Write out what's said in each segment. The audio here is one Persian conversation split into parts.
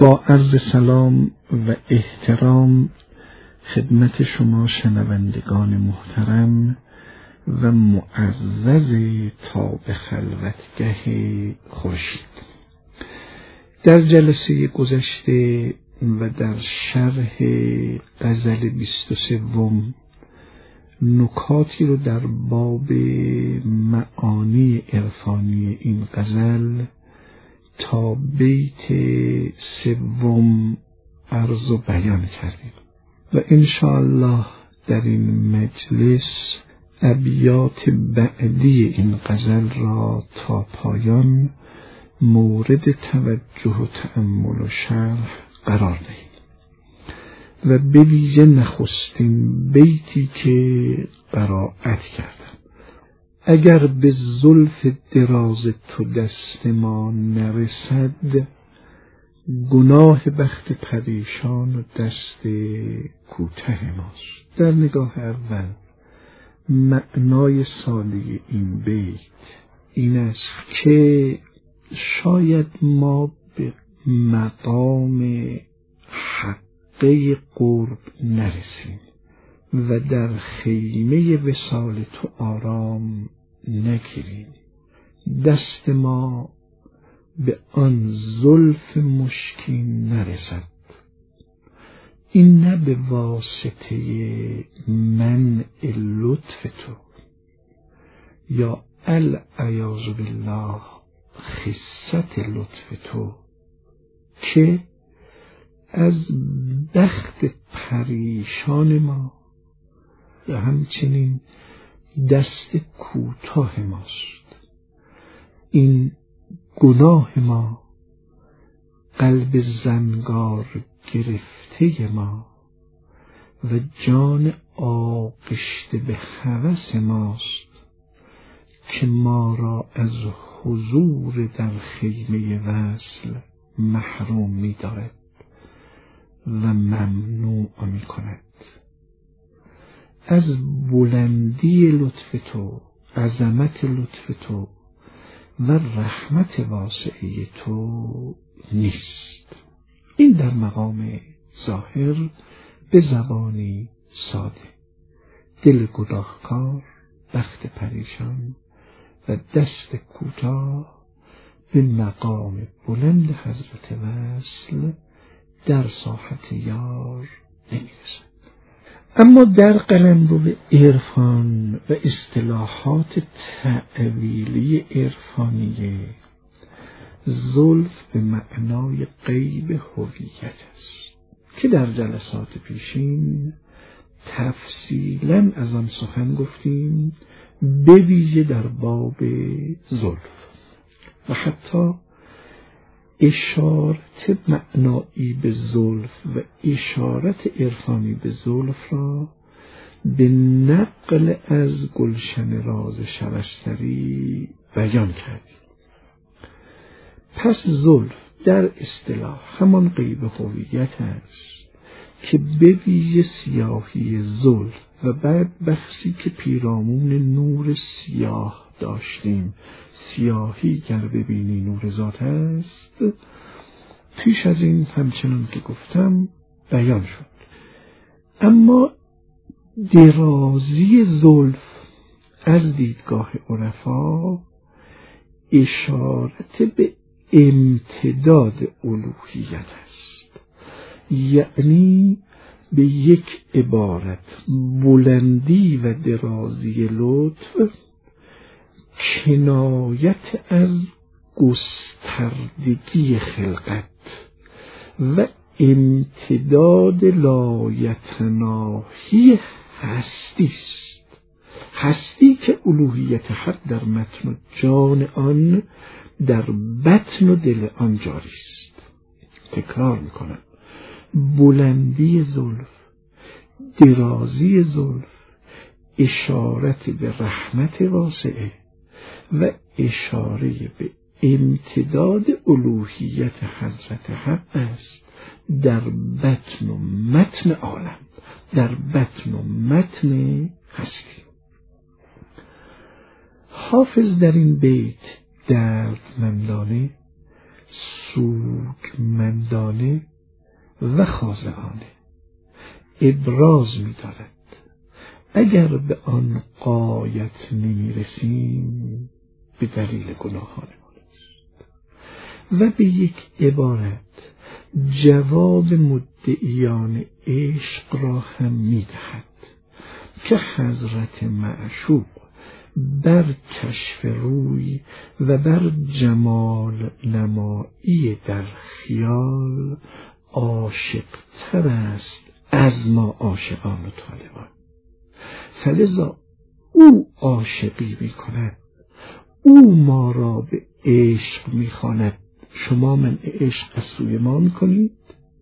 با عرض سلام و احترام خدمت شما شنوندگان محترم و معزز تا به خلوتگه خورشید. در جلسه گذشته و در شرح غزل 23 نکاتی رو در باب معانی عرفانی این غزل تا بیت 3 عرض و بیان کردیم و انشاءالله در این مجلس ابیات بعدی این غزل را تا پایان مورد توجه و تأمل و شرح قرار دهیم و به ویژه نخستین بیتی که قرائت کردم: اگر به زلف دراز تو دست ما نرسد، گناه بخت پریشان و دست کوته ماست. در نگاه اول معنای سالی این بیت این است که شاید ما به مقام حقه قرب نرسیم و در خیمه وصال تو آرام نگیریم، دست ما به آن زلف مشکین نرسد. این نه به واسطه منع لطف تو یا العیاذ بالله خست لطف تو، که از بخت پریشان ما و همچنین دست کوتاه ماست. این گناه ما، قلب زنگار گرفته ما و جان آغشته به هوس ماست که ما را از حضور در خیمه وصل محروم می دارد و ممنوع می کند. از بلندی لطف تو، عظمت لطف تو و رحمت واسعه تو نیست. این در مقام ظاهر به زبانی ساده: دل گناهکار، بخت پریشان و دست کوتاه به مقام بلند حضرت وصل در ساحت یار نمیرسد. اما در قلمرو عرفان و اصطلاحات تأویلی عرفانیه، زلف به معنای غیب هویت است که در جلسات پیشین تفصیلا از آن سخن گفتیم، به ویژه در باب زلف و حتی اشارت معنایی به زلف و اشارت عرفانی به زلف را به نقل از گلشن راز شبستری بیان کردیم. پس زلف در اصطلاح همان غیب هویت است که به ویژه سیاهی زلف و بعد بخشی که پیرامون نور سیاه داشتیم، سیاهی گر ببینی نور ذات است، پیش از این همچنان که گفتم بیان شد. اما درازی زلف از دیدگاه عرفا اشارت به امتداد الوهیت است، یعنی به یک عبارت بلندی و درازی لطف کنایت از گستردگی خلقت و امتداد لایتناهی هستی است، هستی که الوهیت حق در متن و جان آن، در بطن و دل آن جاری است. تکرار میکنم: بلندی زلف، درازی زلف اشارت به رحمت واسعه و اشاره به امتداد الوهیت حضرت حق است در بطن و متن عالم، در بطن و متن هستی. حافظ در این بیت دردمندانه سودمندانه و خاضعانه ابراز می‌دارد. اگر به آن غایت نمی‌رسیم به دلیل گناهان ماست و به یک عبارت جواب مدعیان عشق را هم می‌دهد که حضرت معشوق بر کشف روی و بر جمال نمایی در خیال عاشق‌تر است از ما عاشقان و طالبان. فلذا او عاشقی می‌کند، او ما را به عشق می‌خواند. شما من عشق از سوی ما می‌کنید،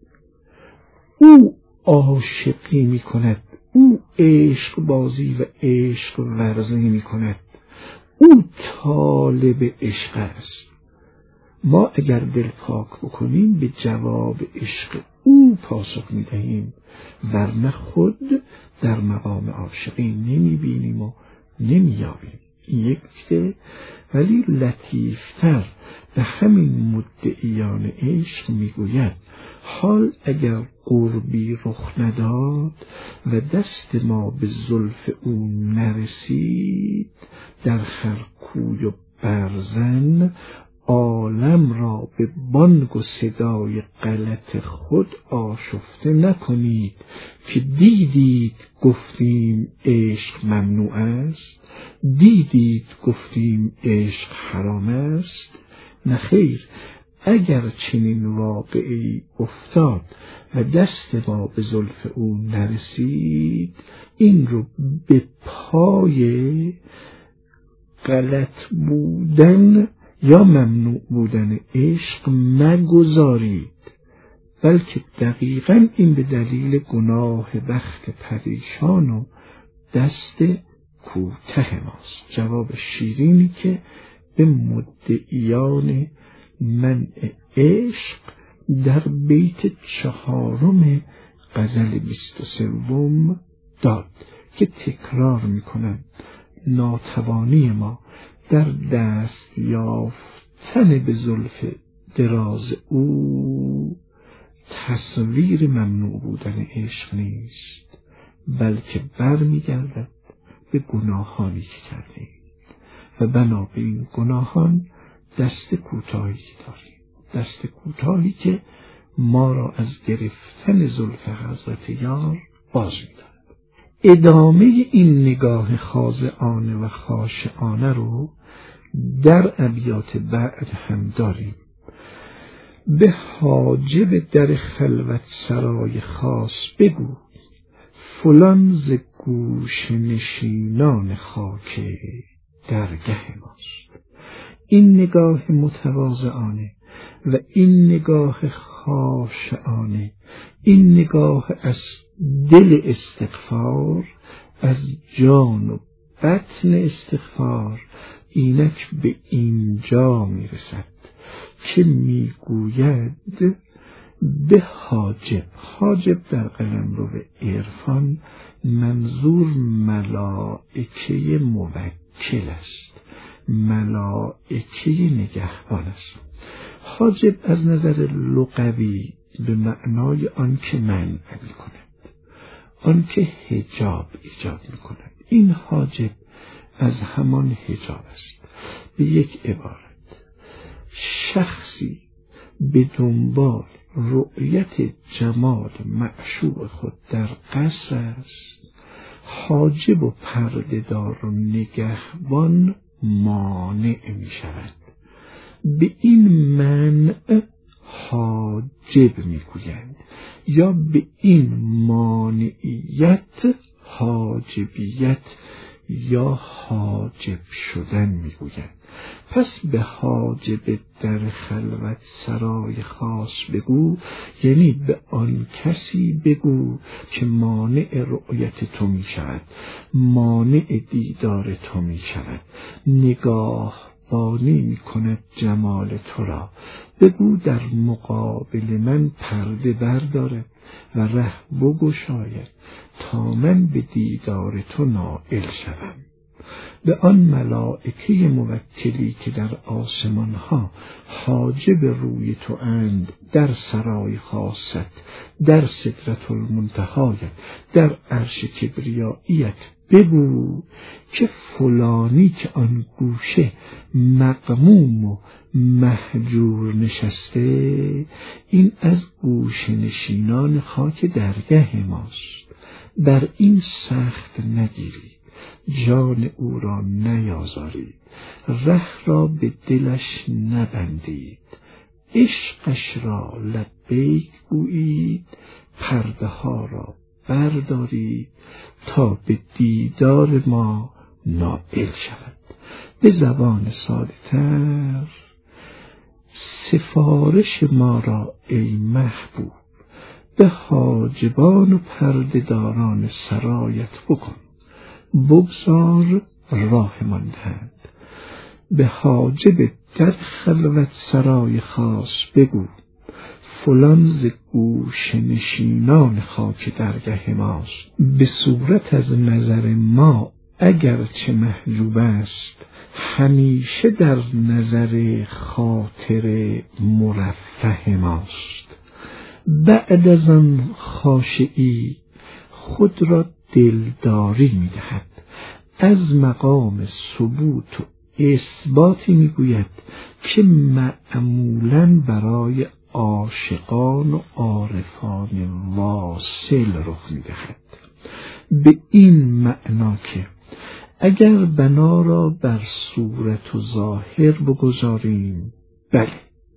او عاشقی می‌کند، او عشق بازی و عشق ورزی می‌کند، او طالب عشق است. ما اگر دل پاک بکنیم به جواب عشق او پاسخ می‌دهیم، ورنه خود در مقام عاشقی نمی‌بینیم و نمی‌یابیم. یک نکته ولی لطیفتر به همین مدعیان عشق میگوید حال اگر قربی رخ نداد و دست ما به زلف او نرسید، در هر کوی و برزن عالم را به بانگ و صدای غلط خود آشفته نکنید که دیدید گفتیم عشق ممنوع است، دیدید گفتیم عشق حرام است. نخیر، اگر چنین واقعی افتاد و دست ما به زلف او نرسید، این رو به پای غلط بودن یا ممنوع بودن عشق مگذارید، بلکه دقیقاً این به دلیل گناه بخت پریشان و دست کوته ماست. جواب شیرینی که به مدعیان منع عشق در بیت 4 غزل 23 داد که تکرار میکنند ناتوانی ما در دست یافتن به زلف دراز او تصویر ممنوع بودن عشق نیست، بلکه برمیگردد به گناهانی که کردیم و بنا به این گناهان دست کوتاهی که داریم، دست کوتاهی که ما را از گرفتن زلف حضرت یار باز می‌دارد. ادامه این نگاه خاضعانه و خاشعانه رو در ابیات بعد هم داریم. به حاجب در خلوت سرای خاص بگو، فلان ز گوش نشینان خاک درگه ماست. این نگاه متواضعانه و این نگاه خاشعانه، این نگاه از دل استغفار، از جان و بطن استغفار، اینک به اینجا میرسد که میگوید به حاجب. حاجب در قلمرو عرفان منظور ملائکه موکل است، ملائکه نگهبان است. حاجب از نظر لغوی به معنای آن که منع می‌کند، آن که حجاب ایجاد می‌کند. این حاجب از همان حجاب است. به یک عبارت، شخصی به دنبال رؤیت جمال معشوق خود در قصر است، حاجب و پرده‌دار و نگهبان مانع می شود. به این منع حاجب می گویند یا به این مانعیت حاجبیت یا حاجب شدن می گویند. پس به حاجب در خلوت سرای خاص بگو، یعنی به آن کسی بگو که مانع رؤیت تو می شود، مانع دیدار تو می شود، نگاه بانی می کند جمال تو را. بگو در مقابل من پرده بردارد و ره بگشاید تا من به دیدار تو نائل شوم. به آن ملائکه موکلی که در آسمان ها حاجب روی تو اند، در سرای خاصت، در سدرة المنتهایت، در عرش کبریاییت بگو که فلانی که آن گوشه مغموم و مهجور نشسته، این از گوشه نشینان خاک درگه ماست. بر این سخت نگیرید، جان او را نیازارید، ره را به دلش نبندید، عشقش را لبیک گویید، پرده ها را بردارید تا به دیدار ما نائل شود. به زبان ساده تر، سفارش ما را ای محبوب به حاجبان و پردهداران سرایت بکن، بگذار راه ماندند. به حاجب در خلوت سرای خاص بگو، فلان ز گوش نشینان خاک درگه ماست. به صورت از نظر ما اگرچه محجوب است، همیشه در نظر خاطر مرفه ماست. بعد از آن خاشعی خود را دلداری می دهد، از مقام ثبوت و اثباتی می گوید که معمولاً برای عاشقان و عارفان واصل رخ می دهد. به این معنا که اگر بنا را بر صورت و ظاهر بگذاریم، بله،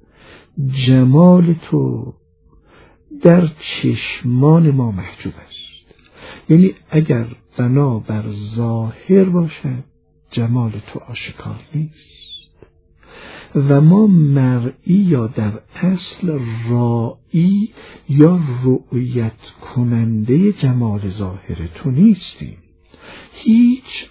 جمال تو در چشمان ما محجوب است. یعنی اگر بنا بر ظاهر باشد، جمال تو آشکار نیست و ما مرئی یا در اصل رائی یا رؤیت کننده جمال ظاهر تو نیستیم. هیچ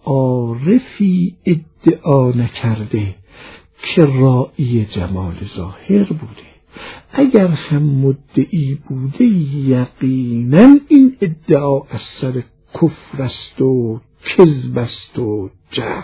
عارفی ادعا نکرده که رائی جمال ظاهر بوده. اگر هم مدعی بوده، یقینا این ادعا از سر کفر است و کذب است و جهل.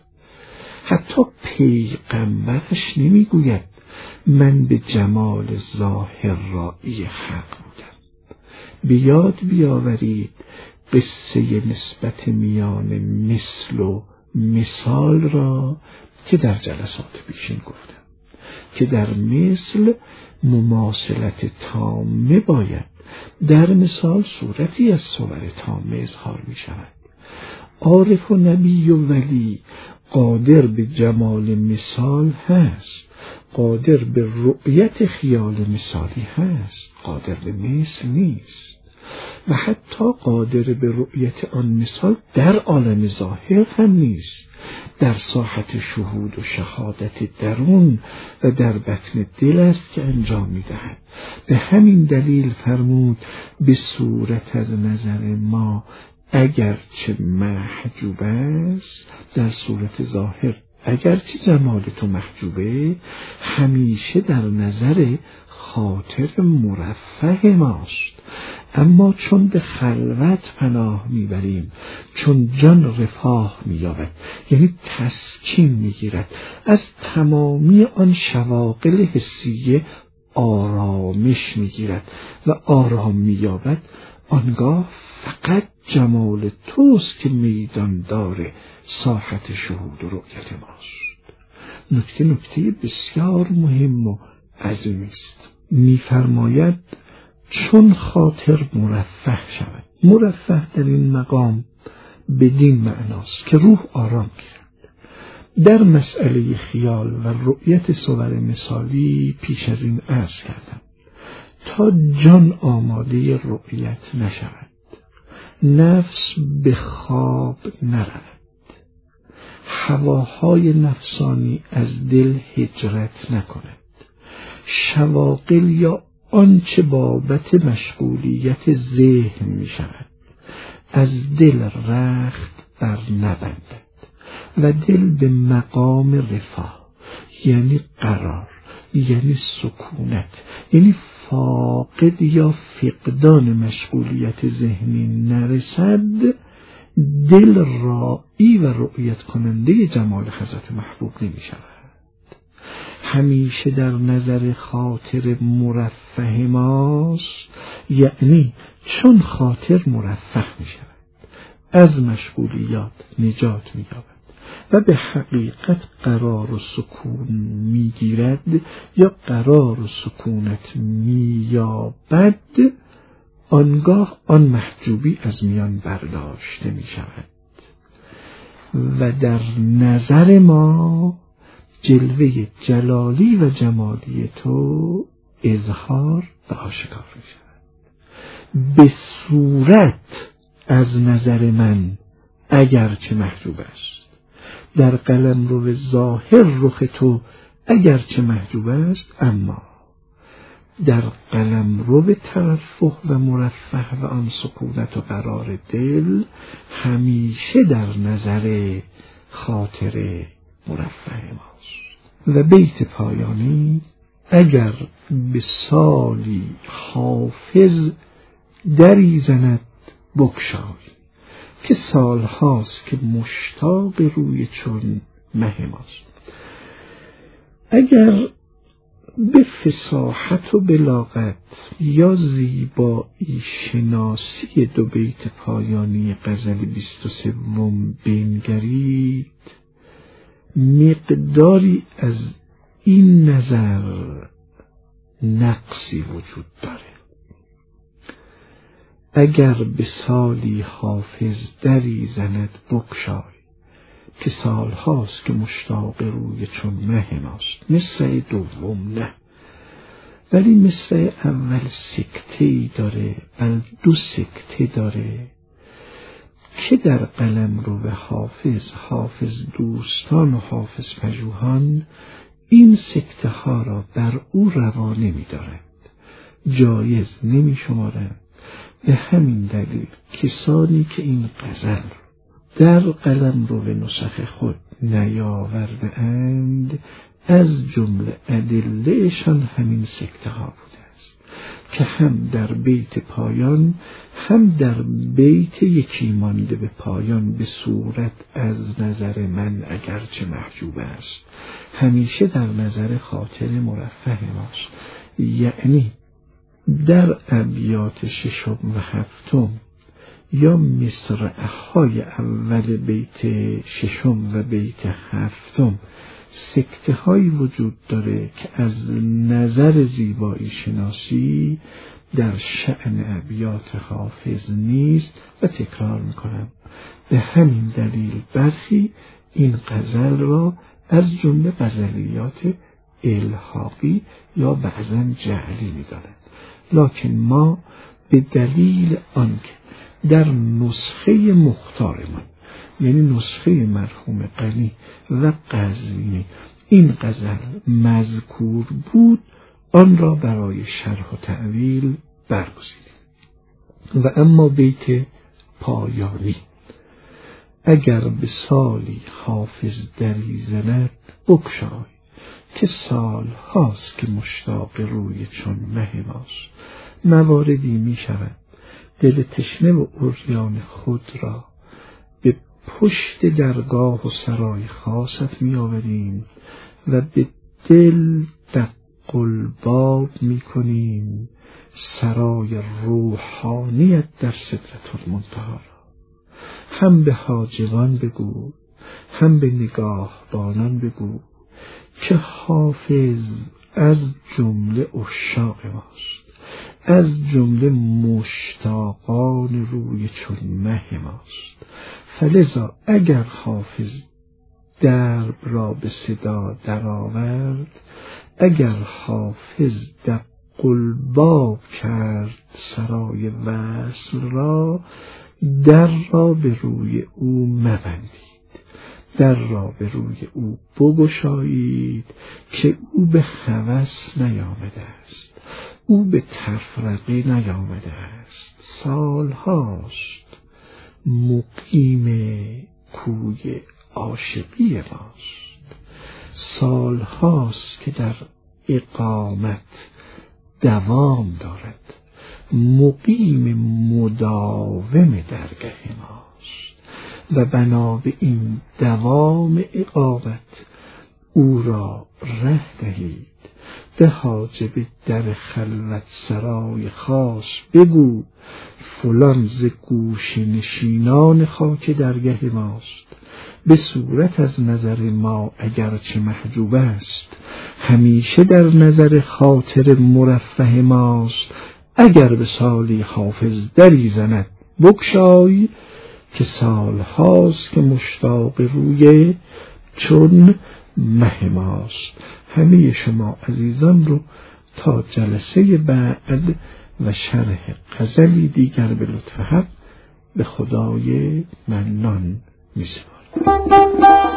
حتی پیغمبرش نمیگوید من به جمال ظاهر رائی حق بودم. بیاد بیاورید قصه نسبت میان مثل و مثال را که در جلسات پیشین گفتم که در مثل مماثلت تامه باید، در مثال صورتی از صور تامه اظهار می شود. عارف و نبی و ولی قادر به جمال مثال هست، قادر به رؤیت خیال مثالی هست، قادر به مثل نیست و حتی قادر به رؤیت آن مثال در عالم ظاهر هم نیست، در ساحت شهود و شهادت درون و در بطن دل است که انجام می‌دهد. به همین دلیل فرمود به صورت از نظر ما اگرچه محجوب است، در صورت ظاهر اگرچه جمال تو محجوبه، همیشه در نظر خاطر مرفه ماست. اما چون به خلوت پناه میبریم، چون جان رفاه مییابد، یعنی تسکین میگیرد، از تمامی آن شواغل حسیه آرامش میگیرد و آرام مییابد، آنگاه فقط جمال توست که میدان داره ساحت شهود و رؤیت ماست. نکته بسیار مهم و عظیمی است. میفرماید چون خاطر مرفه شود. مرفه در این مقام بدین معناست که روح آرام گیرد. در مسئله خیال و رؤیت صور مثالی پیش از این عرض کردم تا جان آماده رؤیت نشود، نفس به خواب نرود، هواهای نفسانی از دل هجرت نکند، شواغل یا آنچه بابت مشغولیت ذهن می شود از دل رخت بر نبندد و دل به مقام رفاه، یعنی قرار، یعنی سکونت، یعنی فاقد یا فقدان مشغولیت ذهنی نرسد، دل رائی و رؤیت کننده جمال حضرت محبوب نمی شود. همیشه در نظر خاطر مرفه ماست، یعنی چون خاطر مرفه می شود از مشغولیات نجات می یابد و به حقیقت قرار و سکون می گیرد یا قرار و سکونت می یابد، آنگاه آن محجوبی از میان برداشته می شود و در نظر ما جلوه جلالی و جمالی تو اظهار و آشکار می شود. به صورت از نظر من اگرچه محجوب است، در قلمرو ظاهر رخ تو اگرچه محجوب است، اما در قلمرو ترفه و مرفه و آن سکونت و قرار دل همیشه در نظر خاطر مرفه ماست. و بیت پایانی: اگر به سالی حافظ دری زند بگشای، که سالهاست که مشتاق روی چون مه ماست. اگر به فصاحت و بلاغت یا زیبایی شناسی دو بیت پایانی غزل 23 بنگرید، مقداری از این نظر نقصی وجود داره. اگر به سالی حافظ دری زند بگشای، که سالهاست که مشتاق روی چون مه ماست. مصرع دوم نه، ولی مصرع اول سکته‌ای داره، بل دو سکته داره که در قلمرو حافظ دوستان و حافظ پژوهان این سکته ها را بر او روا نمی دارند، جایز نمی شمارند. به همین دلیل کسانی که این غزل در قلمرو نسخ خود نیاورده اند، از جمله ادله‌شان همین سکته ها بوده است که هم در بیت پایان هم در بیت یکی مانده به پایان به صورت از نظر من اگرچه محجوب است همیشه در نظر خاطر مرفه ماست. یعنی در ابیات ششم و هفتم یا مصرعهای اول بیت ششم و بیت هفتم سکته هایی وجود داره که از نظر زیبایی شناسی در شأن ابیات حافظ نیست. و تکرار میکنم، به همین دلیل برخی این غزل را از جمله غزلیات الحاقی یا بعضاً جعلی میدانند، لکن ما به دلیل آنکه در نسخه مختارمان، یعنی نسخه مرحوم غنی و قزوینی، این غزل مذکور بود، آن را برای شرح و تعویل برگزیدیم. و اما بیت پایانی: اگر به سالی حافظ دری زند بگشای، که سال هاست که مشتاق روی چون مه ماست. مواردی می شود دل تشنه و عریان خود را به پشت درگاه و سرای خاصت می آوریم و به دل دق الباب می کنیم سرای روحانیت در سدرة المنتهی را. هم به حاجبان بگو، هم به نگاهبانان بگو که حافظ از جمله عشاق ماست، از جمله مشتاقان روی چون مه ماست. فلذا اگر حافظ درب را به صدا درآورد، اگر حافظ دق الباب کرد سرای وصل را، در را به روی او مبندید، در را به روی او بگشایید که او به هوس نیامده است، او به تفرقه نیامده است. سال هاست مقیم کوی عاشقی ماست، سال هاست که در اقامت دوام دارد، مقیم مداوم درگه ماست. و بنا به این دوام اقامت او را ره دهید. به حاجب در خلوت سرای خاص بگو فلان ز گوش نشینان خاک درگه ماست. به صورت از نظر ما اگرچه محجوب است، همیشه در نظر خاطر مرفه ماست. اگر به سالی حافظ دری زند بگشای، که سالهاست که مشتاق روی چون مه ماست. همه شما عزیزان رو تا جلسه بعد و شرح غزلی دیگر به لطف حق به خدای منان می‌سپارم.